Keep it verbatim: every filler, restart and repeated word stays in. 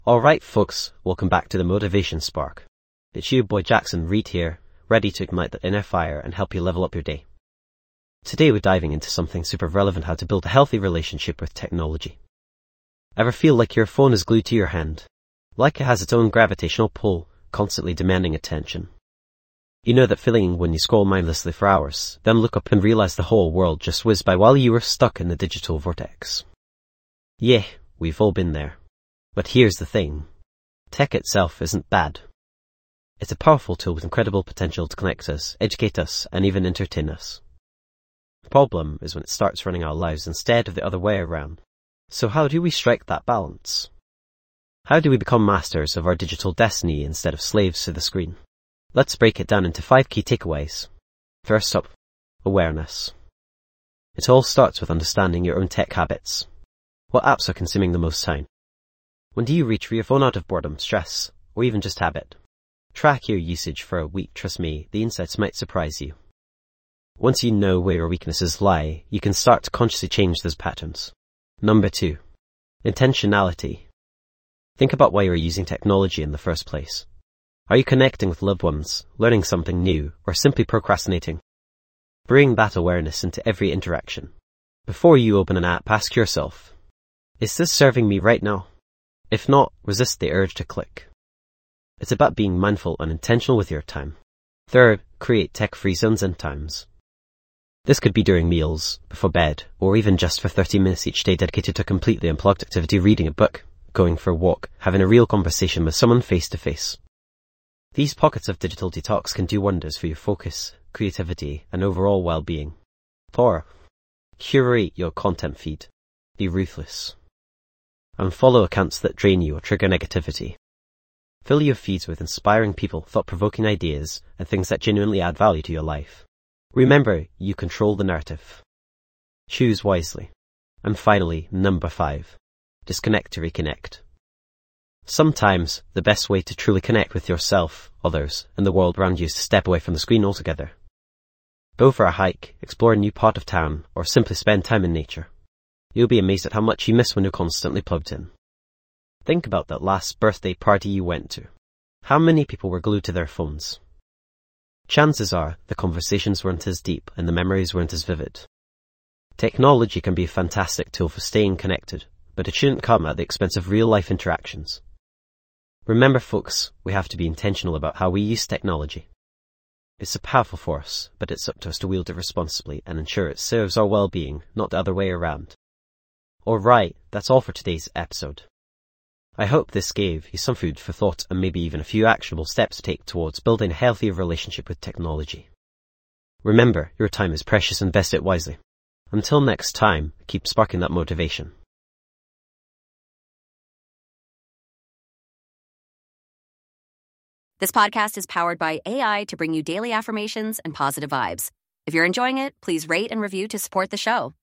Alright folks, welcome back to the Motivation Spark. It's you, boy Jackson Reed here, ready to ignite the inner fire and help you level up your day. Today we're diving into something super relevant: how to build a healthy relationship with technology. Ever feel like your phone is glued to your hand? Like it has its own gravitational pull, constantly demanding attention. You know that feeling when you scroll mindlessly for hours, then look up and realize the whole world just whizzed by while you were stuck in the digital vortex. Yeah, we've all been there. But here's the thing. Tech itself isn't bad. It's a powerful tool with incredible potential to connect us, educate us, and even entertain us. The problem is when it starts running our lives instead of the other way around. So how do we strike that balance? How do we become masters of our digital destiny instead of slaves to the screen? Let's break it down into five key takeaways. First up, awareness. It all starts with understanding your own tech habits. What apps are consuming the most time? When do you reach for your phone out of boredom, stress, or even just habit? Track your usage for a week. Trust me, the insights might surprise you. Once you know where your weaknesses lie, you can start to consciously change those patterns. Number two, intentionality. Think about why you're using technology in the first place. Are you connecting with loved ones, learning something new, or simply procrastinating? Bring that awareness into every interaction. Before you open an app, ask yourself, is this serving me right now? If not, resist the urge to click. It's about being mindful and intentional with your time. Third, create tech-free zones and times. This could be during meals, before bed, or even just for thirty minutes each day dedicated to a completely unplugged activity: reading a book, going for a walk, having a real conversation with someone face to face. These pockets of digital detox can do wonders for your focus, creativity, and overall well-being. Four, curate your content feed. Be ruthless. Unfollow accounts that drain you or trigger negativity. Fill your feeds with inspiring people, thought-provoking ideas, and things that genuinely add value to your life. Remember, you control the narrative. Choose wisely. And finally, number five, disconnect to reconnect. Sometimes, the best way to truly connect with yourself, others, and the world around you is to step away from the screen altogether. Go for a hike, explore a new part of town, or simply spend time in nature. You'll be amazed at how much you miss when you're constantly plugged in. Think about that last birthday party you went to. How many people were glued to their phones? Chances are the conversations weren't as deep and the memories weren't as vivid. Technology can be a fantastic tool for staying connected, but it shouldn't come at the expense of real-life interactions. Remember folks, we have to be intentional about how we use technology. It's a powerful force, but it's up to us to wield it responsibly and ensure it serves our well-being, not the other way around. Alright, that's all for today's episode. I hope this gave you some food for thought and maybe even a few actionable steps to take towards building a healthier relationship with technology. Remember, your time is precious and invest it wisely. Until next time, keep sparking that motivation. This podcast is powered by A I to bring you daily affirmations and positive vibes. If you're enjoying it, please rate and review to support the show.